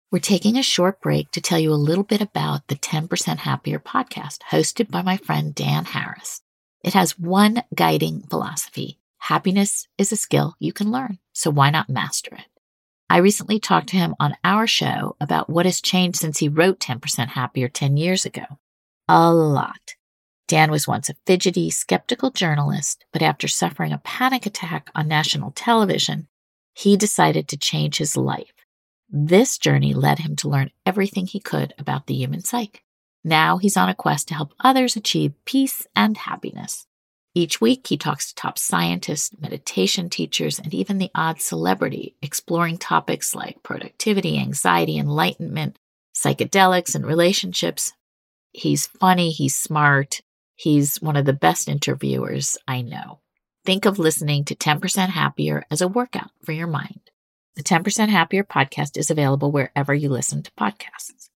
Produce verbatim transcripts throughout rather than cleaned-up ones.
We're taking a short break to tell you a little bit about the ten percent Happier podcast hosted by my friend Dan Harris. It has one guiding philosophy. Happiness is a skill you can learn, so why not master it? I recently talked to him on our show about what has changed since he wrote ten percent Happier ten years ago. A lot. Dan was once a fidgety, skeptical journalist, but after suffering a panic attack on national television, he decided to change his life. This journey led him to learn everything he could about the human psyche. Now he's on a quest to help others achieve peace and happiness. Each week, he talks to top scientists, meditation teachers, and even the odd celebrity, exploring topics like productivity, anxiety, enlightenment, psychedelics, and relationships. He's funny, he's smart, he's one of the best interviewers I know. Think of listening to ten percent Happier as a workout for your mind. The ten percent Happier podcast is available wherever you listen to podcasts.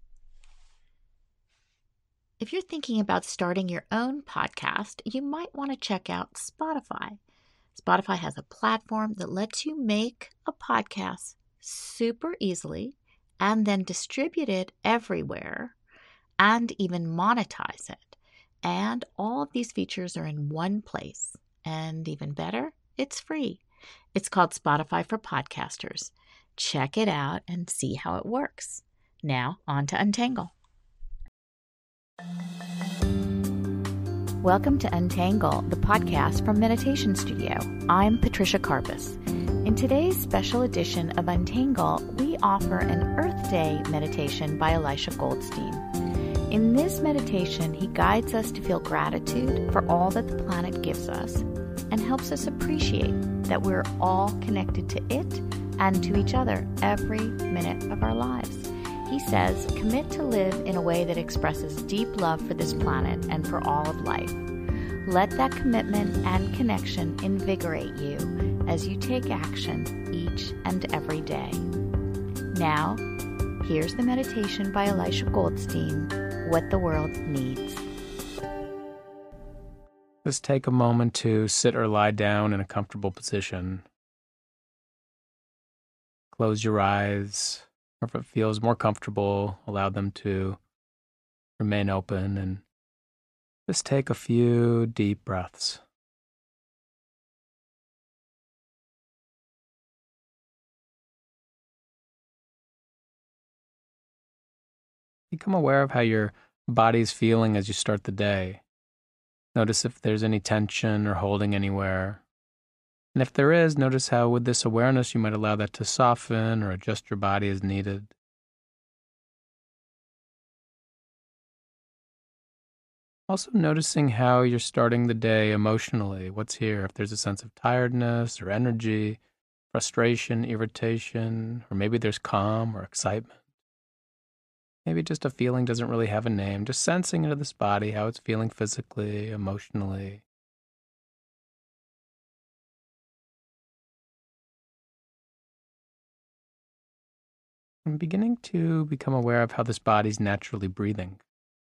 If you're thinking about starting your own podcast, you might want to check out Spotify. Spotify has a platform that lets you make a podcast super easily and then distribute it everywhere and even monetize it. And all of these features are in one place. And even better, it's free. It's called Spotify for Podcasters. Check it out and see how it works. Now, on to Untangle. Welcome to Untangle, the podcast from Meditation Studio. I'm Patricia Karpus. In today's special edition of Untangle, we offer an Earth Day meditation by Elisha Goldstein. In this meditation, he guides us to feel gratitude for all that the planet gives us and helps us appreciate that we're all connected to it and to each other every minute of our lives. He says, commit to live in a way that expresses deep love for this planet and for all of life. Let that commitment and connection invigorate you as you take action each and every day. Now, here's the meditation by Elisha Goldstein, What the World Needs. Just take a moment to sit or lie down in a comfortable position. Close your eyes, or if it feels more comfortable, allow them to remain open, and just take a few deep breaths. Become aware of how your body's feeling as you start the day. Notice if there's any tension or holding anywhere. And if there is, notice how with this awareness you might allow that to soften or adjust your body as needed. Also noticing how you're starting the day emotionally. What's here? If there's a sense of tiredness or energy, frustration, irritation, or maybe there's calm or excitement. Maybe just a feeling doesn't really have a name, just sensing into this body how it's feeling physically, emotionally. I'm beginning to become aware of how this body's naturally breathing.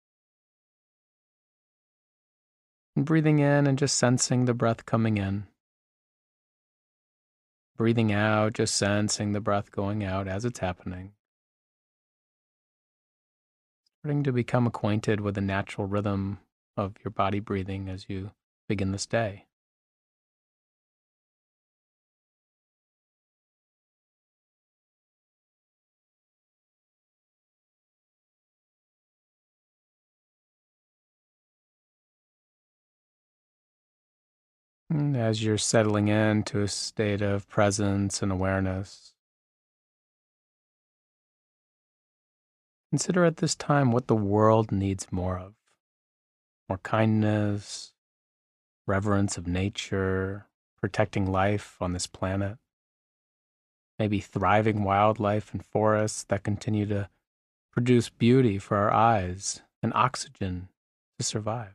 And breathing in and just sensing the breath coming in. Breathing out, just sensing the breath going out as it's happening. Starting to become acquainted with the natural rhythm of your body breathing as you begin this day. And as you're settling into a state of presence and awareness, consider at this time what the world needs more of. More kindness, reverence of nature, protecting life on this planet. Maybe thriving wildlife and forests that continue to produce beauty for our eyes and oxygen to survive.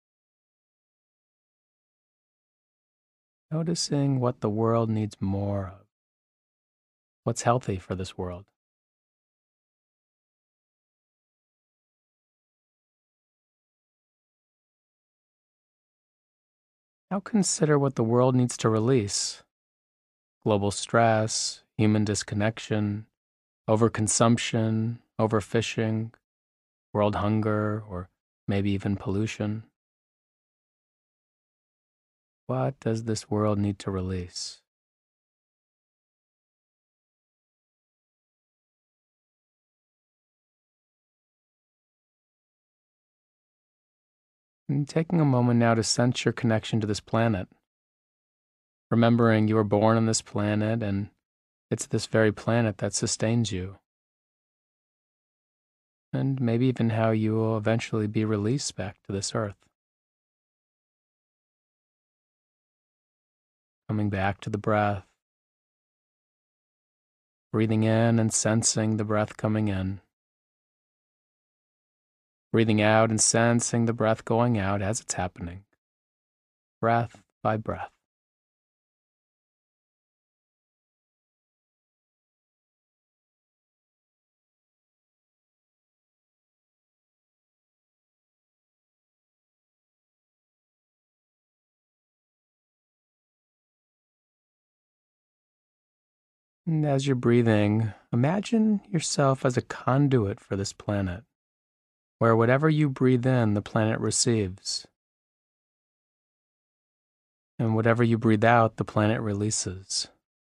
Noticing what the world needs more of. What's healthy for this world. Now consider what the world needs to release. Global stress, human disconnection, overconsumption, overfishing, world hunger, or maybe even pollution. What does this world need to release? And taking a moment now to sense your connection to this planet, remembering you were born on this planet and it's this very planet that sustains you. And maybe even how you will eventually be released back to this earth. Coming back to the breath, breathing in and sensing the breath coming in. Breathing out and sensing the breath going out as it's happening, breath by breath. And as you're breathing, imagine yourself as a conduit for this planet, where whatever you breathe in, the planet receives. And whatever you breathe out, the planet releases.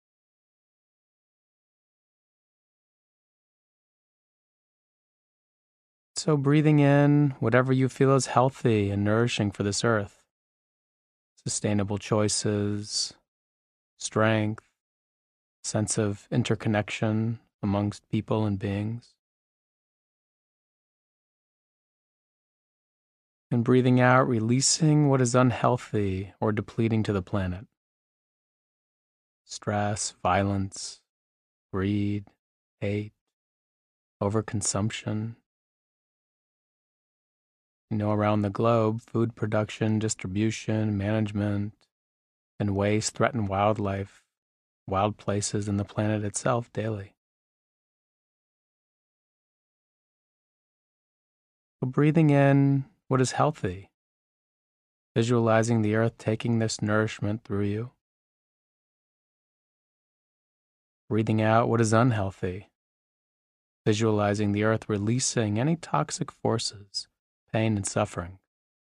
So breathing in whatever you feel is healthy and nourishing for this earth. Sustainable choices, strength, sense of interconnection amongst people and beings. And breathing out, releasing what is unhealthy or depleting to the planet. Stress, violence, greed, hate, overconsumption. You know, around the globe, food production, distribution, management, and waste threaten wildlife, wild places, and the planet itself daily. So breathing in what is healthy, visualizing the earth taking this nourishment through you. Breathing out what is unhealthy, visualizing the earth releasing any toxic forces, pain and suffering.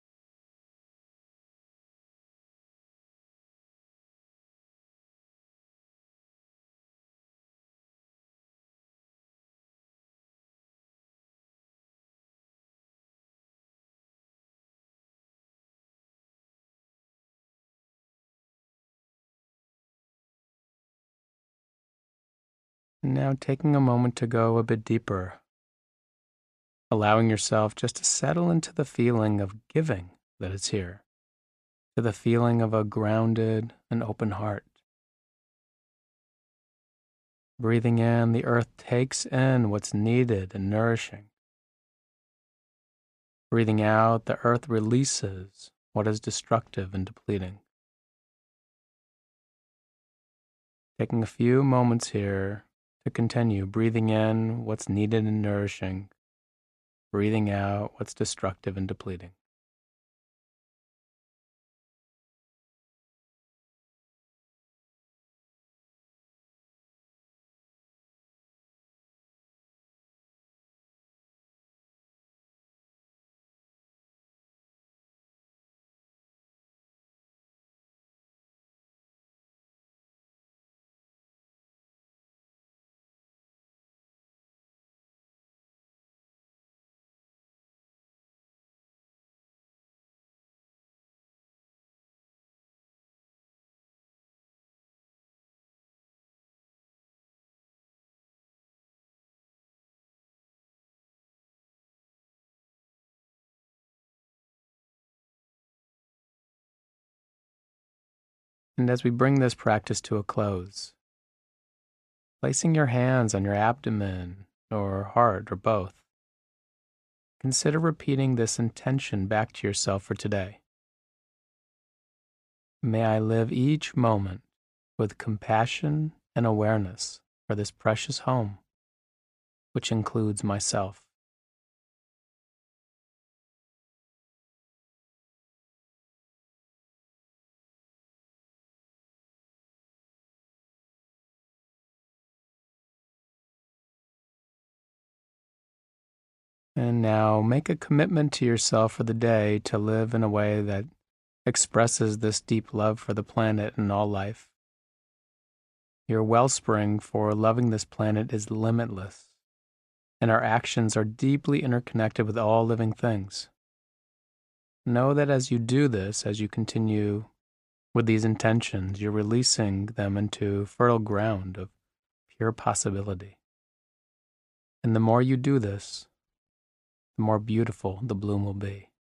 And now taking a moment to go a bit deeper, allowing yourself just to settle into the feeling of giving that is here, to the feeling of a grounded and open heart. Breathing in, the earth takes in what's needed and nourishing. Breathing out, the earth releases what is destructive and depleting. Taking a few moments here to continue breathing in what's needed and nourishing, breathing out what's destructive and depleting. And as we bring this practice to a close, placing your hands on your abdomen or heart or both, consider repeating this intention back to yourself for today. May I live each moment with compassion and awareness for this precious home, which includes myself. And now make a commitment to yourself for the day to live in a way that expresses this deep love for the planet and all life. Your wellspring for loving this planet is limitless, and our actions are deeply interconnected with all living things. Know that as you do this, as you continue with these intentions, you're releasing them into fertile ground of pure possibility. And the more you do this, the more beautiful the bloom will be.